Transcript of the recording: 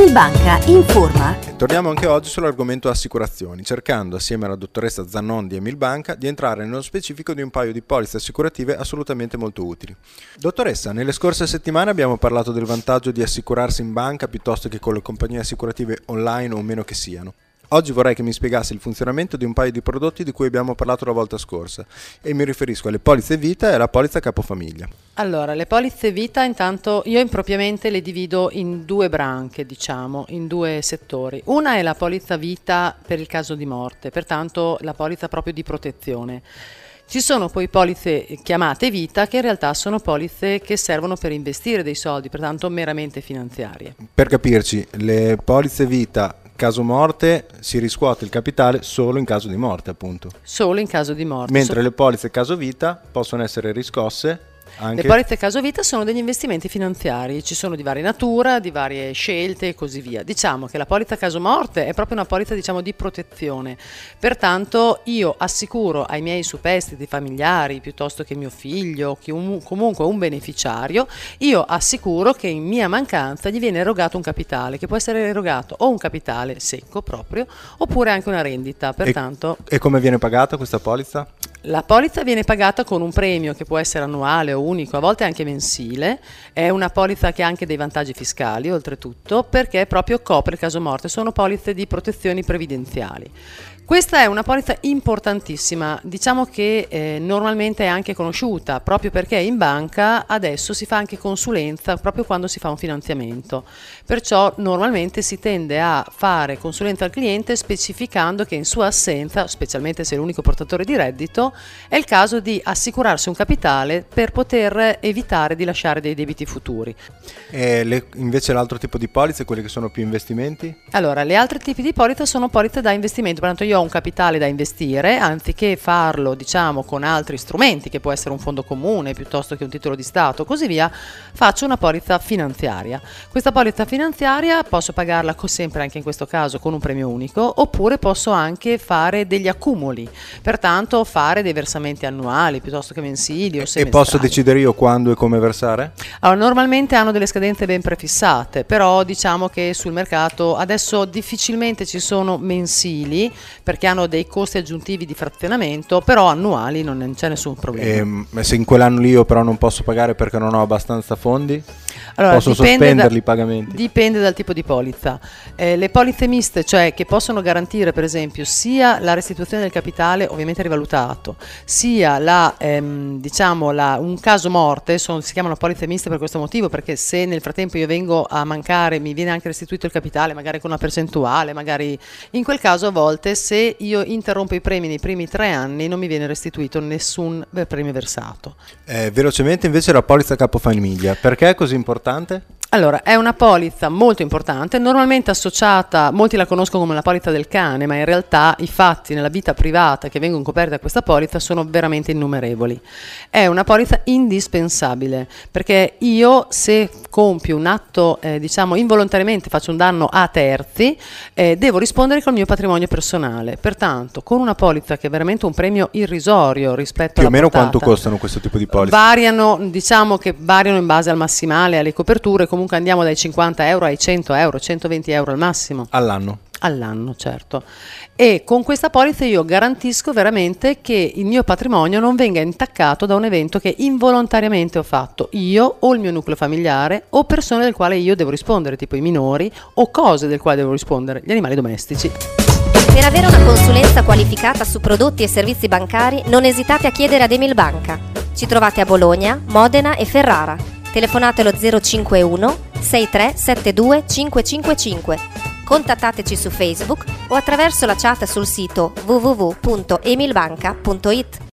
Emil Banca informa. Torniamo anche oggi sull'argomento assicurazioni, cercando assieme alla dottoressa Zannon di Emil Banca di entrare nello specifico di un paio di polizze assicurative assolutamente molto utili. Dottoressa, nelle scorse settimane abbiamo parlato del vantaggio di assicurarsi in banca piuttosto che con le compagnie assicurative online o meno che siano. Oggi vorrei che mi spiegassi il funzionamento di un paio di prodotti di cui abbiamo parlato la volta scorsa e mi riferisco alle polizze vita e alla polizza capofamiglia. Allora, le polizze vita intanto io impropriamente le divido in due branche, diciamo, in due settori. Una è la polizza vita per il caso di morte, pertanto la polizza proprio di protezione. Ci sono poi polizze chiamate vita che in realtà sono polizze che servono per investire dei soldi, pertanto meramente finanziarie. Per capirci, le polizze vita caso morte si riscuote il capitale solo in caso di morte, appunto. Solo in caso di morte. Mentre le polizze caso vita possono essere riscosse anche... Le polizze caso vita sono degli investimenti finanziari, ci sono di varia natura, di varie scelte e così via. Diciamo che la polizza caso morte è proprio una polizza, diciamo, di protezione. Pertanto io assicuro ai miei superstiti familiari, piuttosto che mio figlio, comunque un beneficiario, io assicuro che in mia mancanza gli viene erogato un capitale, che può essere erogato o un capitale secco proprio, oppure anche una rendita. Pertanto, e come viene pagata questa polizza? La polizza viene pagata con un premio che può essere annuale o unico, a volte anche mensile. È una polizza che ha anche dei vantaggi fiscali, oltretutto, perché proprio copre il caso morte. Sono polizze di protezioni previdenziali. Questa è una polizza importantissima, diciamo che normalmente è anche conosciuta, proprio perché in banca adesso si fa anche consulenza proprio quando si fa un finanziamento. Perciò normalmente si tende a fare consulenza al cliente specificando che in sua assenza, specialmente se è l'unico portatore di reddito, è il caso di assicurarsi un capitale per poter evitare di lasciare dei debiti futuri. E invece l'altro tipo di polizze, quelle che sono più investimenti? Allora, le altre tipi di polizze sono polizze da investimento, pertanto io ho un capitale da investire, anziché farlo, diciamo, con altri strumenti, che può essere un fondo comune piuttosto che un titolo di Stato, così via, faccio una polizza finanziaria. Questa polizza finanziaria posso pagarla sempre, anche in questo caso, con un premio unico, oppure posso anche fare degli accumuli, pertanto fare dei versamenti annuali piuttosto che mensili o semestrali. E posso decidere io quando e come versare? Allora, normalmente hanno delle scadenze ben prefissate, però diciamo che sul mercato adesso difficilmente ci sono mensili, perché hanno dei costi aggiuntivi di frazionamento, però annuali non c'è nessun problema. E se in quell'anno lì io però non posso pagare perché non ho abbastanza fondi? Allora, posso sospenderli i pagamenti? Dipende dal tipo di polizza. Le polizze miste, cioè che possono garantire per esempio sia la restituzione del capitale ovviamente rivalutato, sia un caso morte, si chiamano polizze miste per questo motivo, perché se nel frattempo io vengo a mancare mi viene anche restituito il capitale, magari con una percentuale, magari in quel caso a volte se io interrompo i premi nei primi 3 anni non mi viene restituito nessun premio versato. Velocemente invece la polizza capofamiglia, perché è così importante? Allora, è una polizza molto importante, normalmente associata, molti la conoscono come la polizza del cane, ma in realtà i fatti nella vita privata che vengono coperti da questa polizza sono veramente innumerevoli. È una polizza indispensabile, perché io se compio un atto, involontariamente faccio un danno a terzi, devo rispondere col mio patrimonio personale. Pertanto, con una polizza che è veramente un premio irrisorio rispetto alla portata. Più o meno quanto costano questo tipo di polizze? Variano in base al massimale, alle coperture, comunque andiamo dai 50 euro ai 100 euro, 120 euro al massimo. All'anno, certo. E con questa polizza io garantisco veramente che il mio patrimonio non venga intaccato da un evento che involontariamente ho fatto io o il mio nucleo familiare o persone del quale io devo rispondere, tipo i minori, o cose del quale devo rispondere, gli animali domestici. Per avere una consulenza qualificata su prodotti e servizi bancari non esitate a chiedere ad Emil Banca. Ci trovate a Bologna, Modena e Ferrara. Telefonate allo 051 6372 555. Contattateci su Facebook o attraverso la chat sul sito www.emilbanca.it.